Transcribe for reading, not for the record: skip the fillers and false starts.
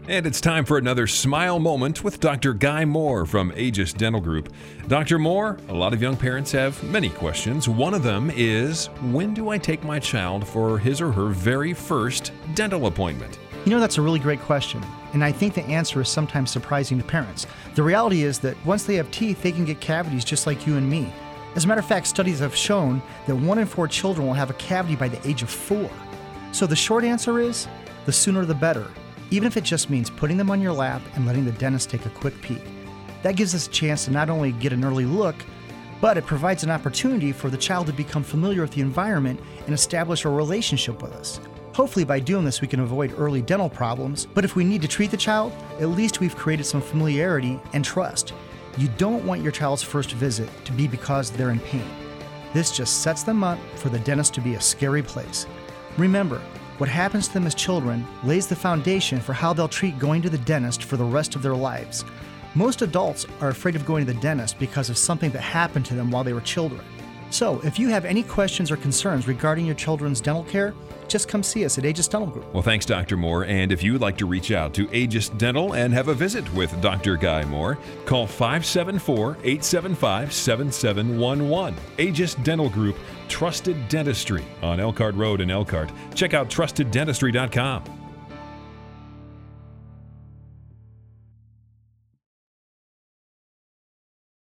And it's time for another smile moment with Dr. Guy Moore from Aegis Dental Group. Dr. Moore, a lot of young parents have many questions. One of them is, when do I take my child for his or her very first dental appointment? You know, that's a really great question, and I think the answer is sometimes surprising to parents. The reality is that once they have teeth, they can get cavities just like you and me. As a matter of fact, studies have shown that 1 in 4 children will have a cavity by the age of 4. So the short answer is, the sooner the better, even if it just means putting them on your lap and letting the dentist take a quick peek. That gives us a chance to not only get an early look, but it provides an opportunity for the child to become familiar with the environment and establish a relationship with us. Hopefully by doing this we can avoid early dental problems, but if we need to treat the child, at least we've created some familiarity and trust. You don't want your child's first visit to be because they're in pain. This just sets them up for the dentist to be a scary place. Remember, what happens to them as children lays the foundation for how they'll treat going to the dentist for the rest of their lives. Most adults are afraid of going to the dentist because of something that happened to them while they were children. So, if you have any questions or concerns regarding your children's dental care, just come see us at Aegis Dental Group. Well, thanks, Dr. Moore. And if you would like to reach out to Aegis Dental and have a visit with Dr. Guy Moore, call 574-875-7711. Aegis Dental Group, Trusted Dentistry on Elkhart Road in Elkhart. Check out trusteddentistry.com.